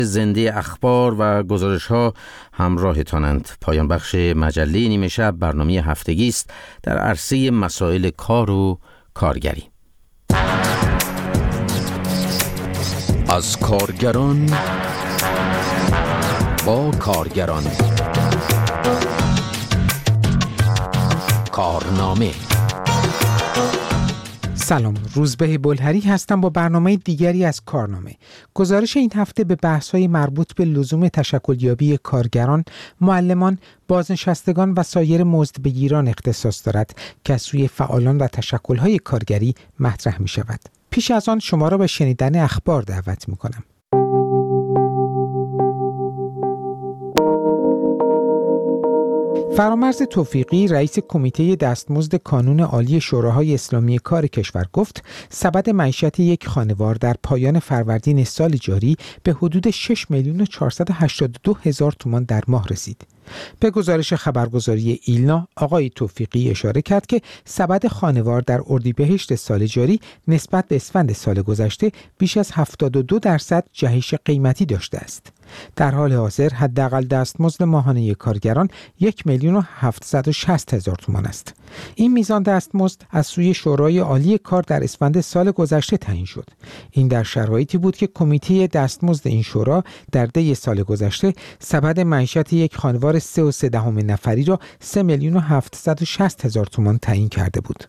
زنده اخبار و گزارش‌ها همراهتانند. پایان بخش مجله نیمه شب برنامه هفتگی است در عرصه مسائل کار و کارگری. از کارگران با کارگران، کارنامه. سلام، روزبه بلهری هستم با برنامه دیگری از کارنامه. گزارش این هفته به بحث‌های مربوط به لزوم تشکل‌یابی کارگران، معلمان، بازنشستگان و سایر مزدبگیران اختصاص دارد که از سوی فعالان و تشکل‌های کارگری مطرح می‌شود. پیش از آن شما را به شنیدن اخبار دعوت می‌کنم. فرامرز توفیقی، رئیس کمیته دستمزد کانون عالی شوراهای اسلامی کار کشور گفت سبد معیشت یک خانوار در پایان فروردین سال جاری به حدود 6,482,000 تومان در ماه رسید. به گزارش خبرگزاری ایلنا، آقای توفیقی اشاره کرد که سبد خانوار در اردیبهشت سال جاری نسبت به اسفند سال گذشته بیش از 72% جهش قیمتی داشته است. در حال حاضر حداقل دستمزد ماهانه کارگران 1,760,000 تومان است. این میزان دستمزد از سوی شورای عالی کار در اسفند سال گذشته تعیین شد. این در شرایطی بود که کمیته دستمزد این شورا در دی سال گذشته سبد معیشت یک خانوار 3.3 نفری را 3,760,000 تومان تعیین کرده بود.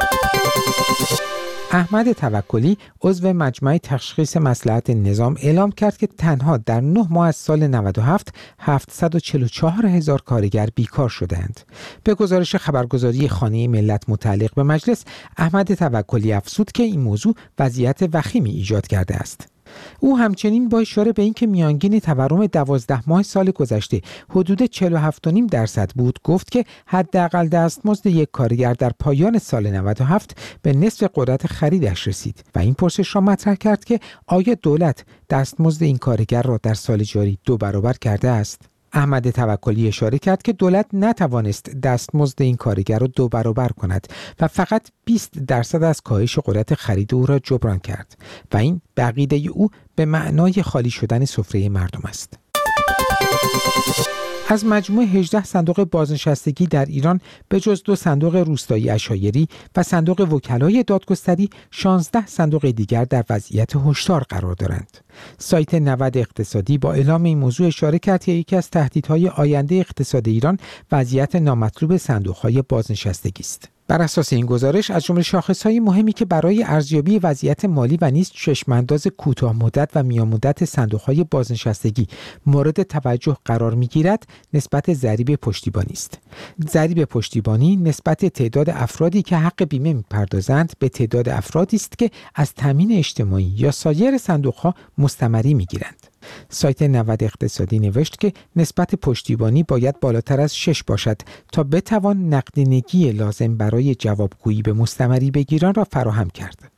احمد توکلی، عضو مجمع تشخیص مصلحت نظام، اعلام کرد که تنها در 9 ماه از سال 97 744,000 کارگر بیکار شدند. به گزارش خبرگزاری خانه ملت متعلق به مجلس، احمد توکلی افزود که این موضوع وضعیت وخیمی ایجاد کرده است. او همچنین با اشاره به اینکه میانگین تورم 12 ماه سال گذشته حدود 47.5% بود، گفت که حداقل دستمزد یک کارگر در پایان سال 97 به نصف قدرت خریدش رسید و این پرسش را مطرح کرد که آیا دولت دستمزد این کارگر را در سال جاری 2 برابر کرده است؟ احمد توکلی اشاره کرد که دولت نتوانست دستمزد این کارگر را 2 برابر کند و فقط 20% از کاهش قدرت خرید او را جبران کرد و این به عقیده او به معنای خالی شدن سفره مردم است. از مجموع 18 صندوق بازنشستگی در ایران به جز 2 صندوق روستایی عشایری و صندوق وکلای دادگستری، 16 صندوق دیگر در وضعیت هشدار قرار دارند. سایت نود اقتصادی با اعلام این موضوع اشاره کرد که یکی از تهدیدهای آینده اقتصاد ایران وضعیت نامطلوب صندوق‌های بازنشستگی است. بر اساس این گزارش، از جمله شاخص‌های مهمی که برای ارزیابی وضعیت مالی و نیز چشم‌انداز کوتاه مدت و میان مدت صندوق‌های بازنشستگی مورد توجه قرار می‌گیرد، نسبت ضریب پشتیبانی است. ضریب پشتیبانی نسبت تعداد افرادی که حق بیمه می‌پردازند به تعداد افرادی است که از تامین اجتماعی یا سایر صندوق‌ها مستمری می‌گیرند. سایت نود اقتصادی نوشت که نسبت پشتیبانی باید بالاتر از 6 باشد تا بتوان نقدینگی لازم برای جوابگویی به مستمری بگیران را فراهم کرد.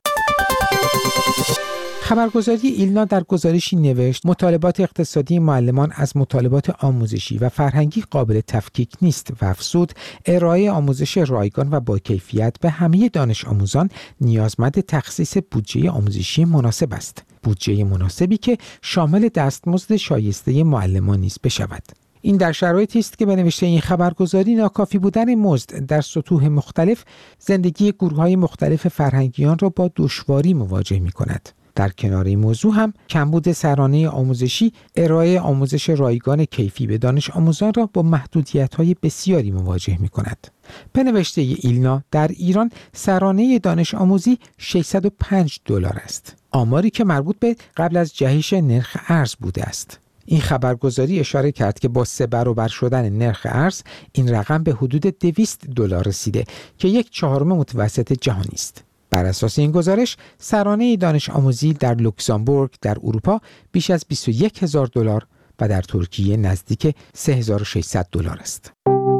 خبرگزاری ایلنا در گزارشی نوشت مطالبات اقتصادی معلمان از مطالبات آموزشی و فرهنگی قابل تفکیک نیست و افزود ارائه آموزش رایگان و با کیفیت به همه دانش آموزان نیازمند تخصیص بودجه آموزشی مناسب است. بودجه مناسبی که شامل دستمزد شایسته معلمان نیز بشود. این در شرایطی است که به نوشته این خبرگزاری ناکافی بودن مزد در سطوح مختلف زندگی گروه‌های مختلف فرهنگیان را با دشواری مواجه می‌کند. در کنار این موضوع هم کمبود سرانه آموزشی ارائه آموزش رایگان کیفی به دانش آموزان را با محدودیت‌های بسیاری مواجه می‌کند. به نوشته ایلنا، در ایران سرانه دانش آموزی $605 است. آماری که مربوط به قبل از جهش نرخ ارز بوده است. این خبرگزاری اشاره کرد که با 3 برابر شدن نرخ ارز این رقم به حدود $200 رسیده که 1/4 متوسط جهانی است. بر اساس این گزارش، سرانه دانش آموزی در لوکزامبورگ در اروپا بیش از $21,000 و در ترکیه نزدیک $3,600 است.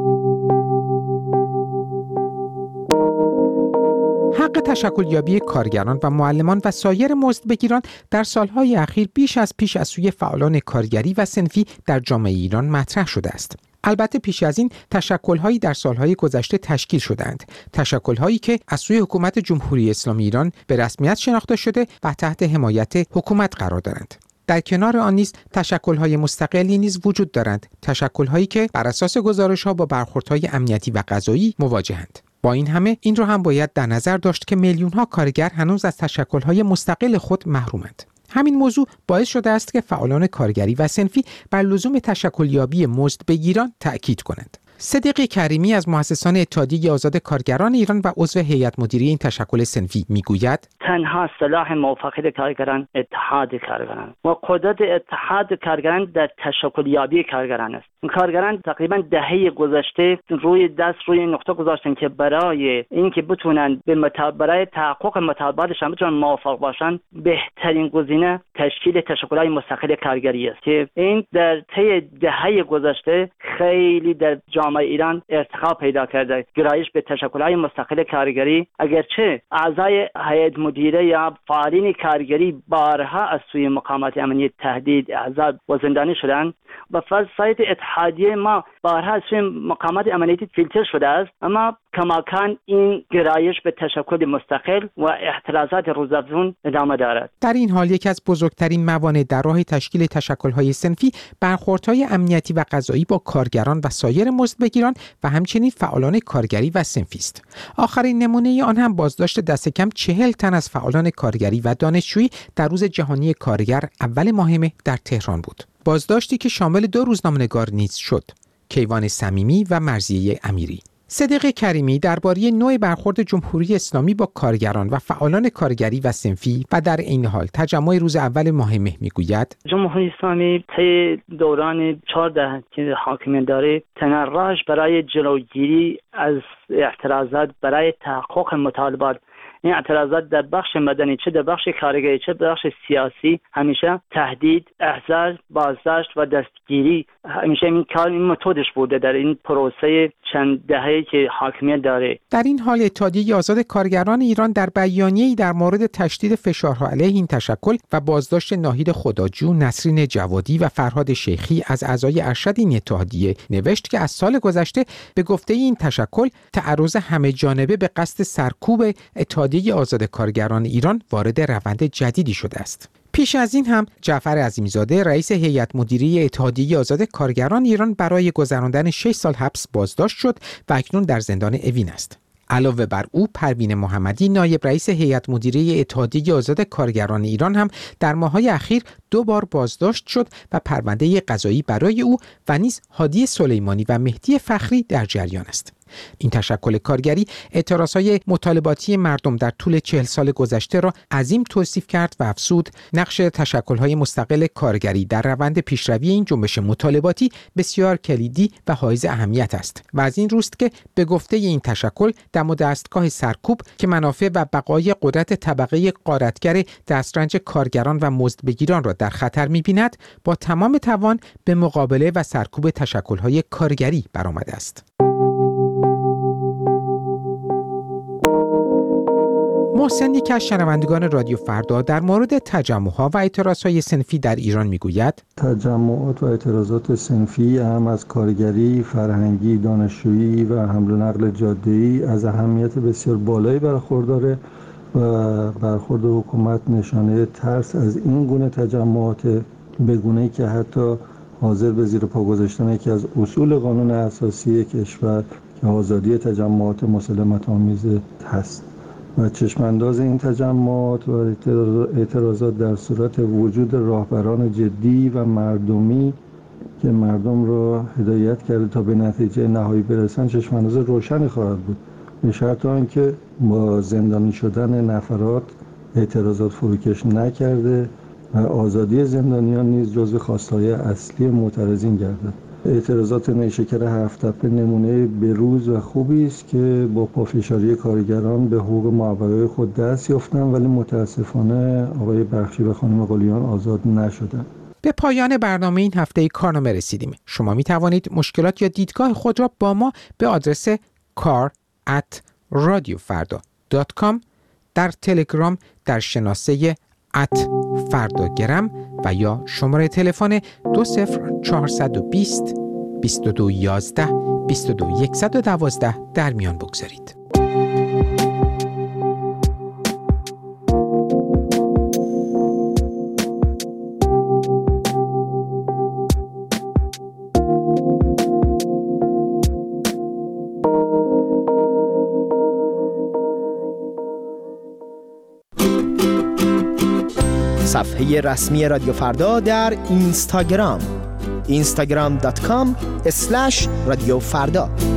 حق تشکل‌یابی کارگران و معلمان و سایر مزدبگیران در سالهای اخیر بیش از پیش از سوی فعالان کارگری و صنفی در جامعه ایران مطرح شده است. البته پیش از این تشکل‌هایی در سالهای گذشته تشکیل شدند، تشکل‌هایی که از سوی حکومت جمهوری اسلامی ایران به رسمیت شناخته شده و تحت حمایت حکومت قرار دارند. در کنار آن نیز تشکل‌های مستقلی نیز وجود دارند، تشکل‌هایی که بر اساس گزارش‌ها با برخوردهای امنیتی و قضایی مواجهند. با این همه این را هم باید در نظر داشت که میلیون‌ها کارگر هنوز از تشکل‌های مستقل خود محرومند. همین موضوع باعث شده است که فعالان کارگری و صنفی بر لزوم تشکلیابی مزدبگیران تأکید کنند. صدیق کریمی از مؤسسان اتحادیه آزاد کارگران ایران و عضو هیئت مدیره این تشکل صنفی میگوید تنها سلاح موفقیت کارگران اتحاد کارگران و قدرت اتحاد کارگران در تشکلیابی کارگران است. کارگران تقریبا دهه گذشته روی نقطه گذاشتن که برای اینکه بتونن برای تحقق مطالباتشان بتونن موفق باشن، بهترین گزینه تشکیل تشکل‌های مستقل کارگری است که این در طی دهه گذشته خیلی در جامعه ایران ارتقا پیدا کرده. گرایش به تشکل‌های مستقل کارگری، اگرچه اعضای هیئت مدیره یا فعالین کارگری بارها از سوی مقامات امنیتی تهدید، عذاب و زندانی شدند و سایت اتحادیه ما بارها از سوی مقامات امنیتی فیلتر شده است، اما کماکان این گرایش به تشکل مستقل و اعتراضات روزافزون ادامه دارد. در این حال یکی از بزرگترین موانع در راه تشکیل تشکل‌های صنفی برخوردهای امنیتی و قضایی با کارگران و سایر مزدبگیران و همچنین فعالان کارگری و صنفی است. آخرین نمونه آن هم بازداشت دست کم 40 تن از فعالان کارگری و دانشجویی در روز جهانی کارگر اول ماه مه در تهران بود. بازداشتی که شامل 2 روزنامه‌نگار نیز شد، کیوان صمیمی و مرضیه امیری. صدیق کریمی درباره نوع برخورد جمهوری اسلامی با کارگران و فعالان کارگری و صنفی و در این حال تجمع روز اول ماه مه میگوید جمهوری اسلامی طی دوران 14 که حاکمیت داره تنراش برای جلوگیری از اعتراضات برای تحقق مطالبات، این اعتراضات در بخش مدنی چه در بخش کارگری چه در بخش سیاسی، همیشه تهدید، احضار، بازداشت و دستگیری همیشه این متدش بوده در این پروسه چند دهه‌ای که حاکمیت داره. در این حال اتحادیه آزاد کارگران ایران در بیانیه‌ای در مورد تشدید فشارها علیه این تشکل و بازداشت ناهید خداجو، نسرین جوادی و فرهاد شیخی از اعضای ارشد این اتحادیه نوشت که از سال گذشته به گفته این تشکل تعرض همه جانبه به قصد سرکوب اتحادیه آزاد کارگران ایران وارد روند جدیدی شده است. پیش از این هم جعفر عظیمی‌زاده رئیس هیئت مدیره اتحادیه آزاد کارگران ایران برای گذراندن 6 سال حبس بازداشت شد و اکنون در زندان اوین است. علاوه بر او پروین محمدی نایب رئیس هیئت مدیره اتحادیه آزاد کارگران ایران هم در ماه‌های اخیر 2 بار بازداشت شد و پرونده قضایی برای او و نیز هادی سلیمانی و مهدی فخری در جریان است. این تشکل کارگری اعتراضهای مطالباتی مردم در طول 40 سال گذشته را عظیم توصیف کرد و افزود نقش تشکل‌های مستقل کارگری در روند پیشروی این جنبش مطالباتی بسیار کلیدی و حائز اهمیت است و از این روست که به گفته این تشکل دم و دستگاه سرکوب که منافع و بقای قدرت طبقه غارتگر دسترنج کارگران و مزدبگیران را در خطر می‌بیند، با تمام توان به مقابله و سرکوب تشکل‌های کارگری برآمده است. محسن یکی از شنوندگان رادیو فردا در مورد تجمع‌ها و اعتراضهای صنفی در ایران میگوید تجمعات و اعتراضات صنفی هم از کارگری، فرهنگی، دانشجویی و حمل و نقل جاده‌ای از اهمیت بسیار بالایی برخورداره و برخورد حکومت نشانه ترس از این گونه تجمعات به گونه‌ای که حتی حاضر به زیر پا گذاشتن یکی از اصول قانون اساسی کشور که آزادی تجمعات مسالمت‌آمیز هست و چشمانداز این تجمعات و اعتراضات در صورت وجود راهبران جدی و مردمی که مردم را هدایت کرده تا به نتیجه نهایی برسن چشمانداز روشنی خواهد بود، به شرط آنکه با زندانی شدن نفرات اعتراضات فروکش نکرده و آزادی زندانیان نیز جزو خواستهای اصلی معترضین گردد. اعتراضات نیشکر هفت‌تپه نمونه بروز و خوبی است که با پافشاری کارگران به حقوق معوقه خود دست یافتند، ولی متاسفانه آقای بخشی و خانم قلیان آزاد نشدند. به پایان برنامه این هفته کارنامه رسیدیم. شما می توانید مشکلات یا دیدگاه خود را با ما به آدرس kar@radiofarda.com در تلگرام در شناسه @فرداگرم و یا شماره تلفن 20420 2211 22112 در میان بگذارید. صفحه رسمی رادیو فردا در اینستاگرام instagram.com/رادیو فردا.